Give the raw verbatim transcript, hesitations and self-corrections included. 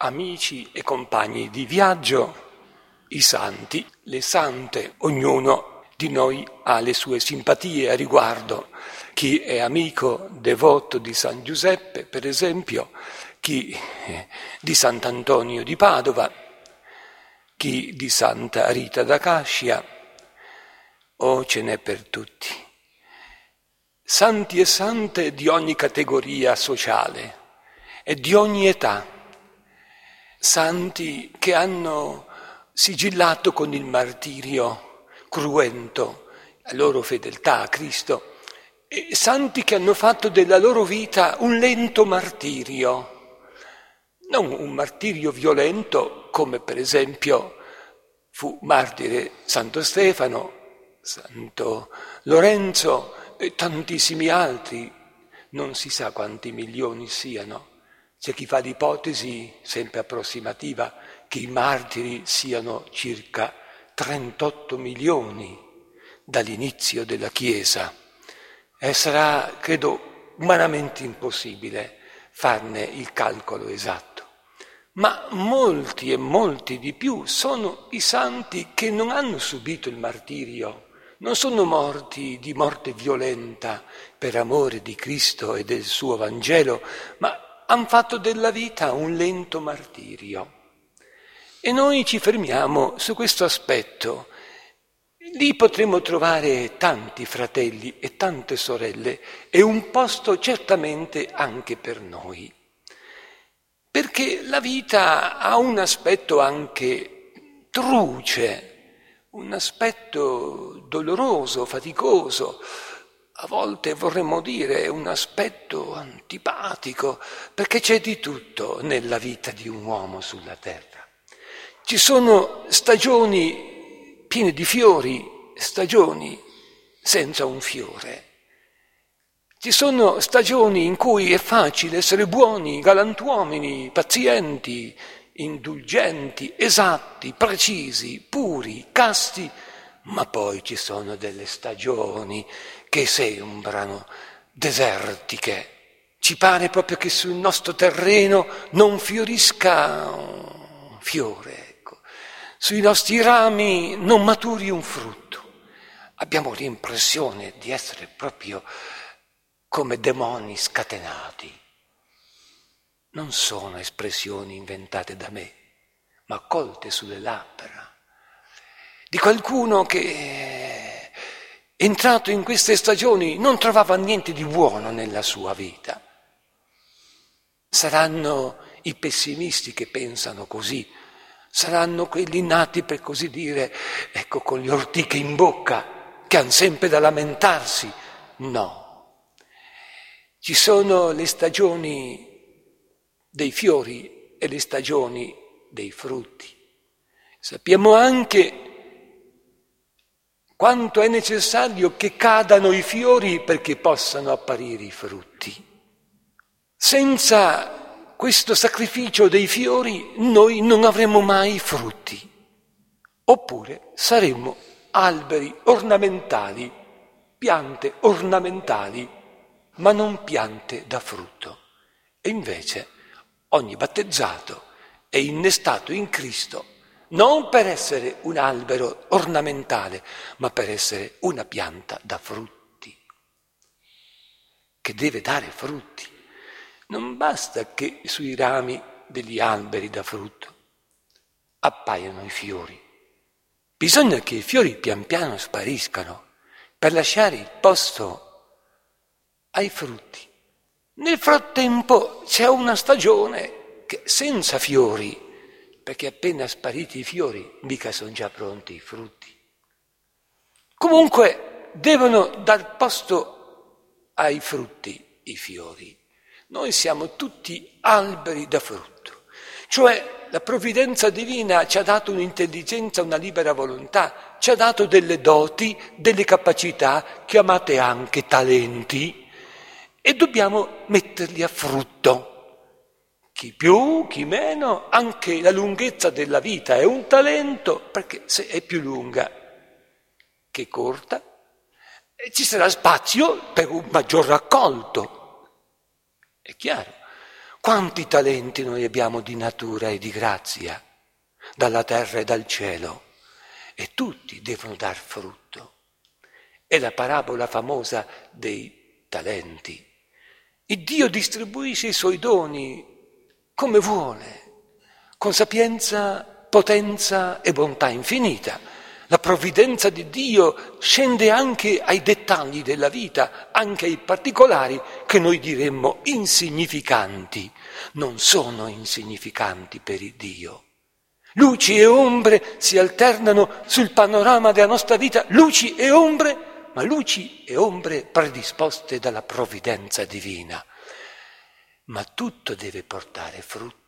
amici e compagni di viaggio, i santi, le sante, ognuno di noi ha le sue simpatie a riguardo. Chi è amico devoto di San Giuseppe, per esempio, chi di Sant'Antonio di Padova, chi di Santa Rita da Cascia, o ce n'è per tutti. Santi e sante di ogni categoria sociale e di ogni età, santi che hanno sigillato con il martirio cruento la loro fedeltà a Cristo, e santi che hanno fatto della loro vita un lento martirio, non un martirio violento come per esempio fu martire Santo Stefano, Santo Lorenzo e tantissimi altri, non si sa quanti milioni siano. C'è chi fa l'ipotesi, sempre approssimativa, che i martiri siano circa trentotto milioni dall'inizio della Chiesa. E sarà, credo, umanamente impossibile farne il calcolo esatto. Ma molti e molti di più sono i santi che non hanno subito il martirio, non sono morti di morte violenta per amore di Cristo e del suo Vangelo, ma hanno fatto della vita un lento martirio. E noi ci fermiamo su questo aspetto. Lì potremo trovare tanti fratelli e tante sorelle e un posto certamente anche per noi. Perché la vita ha un aspetto anche truce, un aspetto doloroso, faticoso, a volte vorremmo dire un aspetto antipatico, perché c'è di tutto nella vita di un uomo sulla terra. Ci sono stagioni piene di fiori, stagioni senza un fiore. Ci sono stagioni in cui è facile essere buoni, galantuomini, pazienti, indulgenti, esatti, precisi, puri, casti, ma poi ci sono delle stagioni che sembrano desertiche. Ci pare proprio che sul nostro terreno non fiorisca un fiore, ecco. Sui nostri rami non maturi un frutto. Abbiamo l'impressione di essere proprio come demoni scatenati. Non sono espressioni inventate da me, ma colte sulle labbra di qualcuno che, entrato in queste stagioni, non trovava niente di buono nella sua vita. Saranno i pessimisti che pensano così, saranno quelli nati, per così dire, ecco, con le ortiche in bocca, che hanno sempre da lamentarsi. No. Ci sono le stagioni dei fiori e le stagioni dei frutti. Sappiamo anche quanto è necessario che cadano i fiori perché possano apparire i frutti. Senza questo sacrificio dei fiori noi non avremo mai frutti, oppure saremmo alberi ornamentali, piante ornamentali, ma non piante da frutto. E invece ogni battezzato è innestato in Cristo non per essere un albero ornamentale, ma per essere una pianta da frutti, che deve dare frutti. Non basta che sui rami degli alberi da frutto appaiano i fiori. Bisogna che i fiori pian piano spariscano per lasciare il posto ai frutti. Nel frattempo c'è una stagione che senza fiori, perché appena spariti i fiori mica sono già pronti i frutti. Comunque devono dar posto ai frutti i fiori. Noi siamo tutti alberi da frutto, cioè la provvidenza divina ci ha dato un'intelligenza, una libera volontà, ci ha dato delle doti, delle capacità, chiamate anche talenti, e dobbiamo metterli a frutto. Chi più, chi meno, anche la lunghezza della vita è un talento, perché se è più lunga che corta, ci sarà spazio per un maggior raccolto. È chiaro. Quanti talenti noi abbiamo di natura e di grazia, dalla terra e dal cielo, e tutti devono dar frutto. È la parabola famosa dei talenti. Il Dio distribuisce i suoi doni come vuole, con sapienza, potenza e bontà infinita. La provvidenza di Dio scende anche ai dettagli della vita, anche ai particolari che noi diremmo insignificanti. Non sono insignificanti per il Dio. Luci e ombre si alternano sul panorama della nostra vita, luci e ombre, ma luci e ombre predisposte dalla provvidenza divina. Ma tutto deve portare frutto.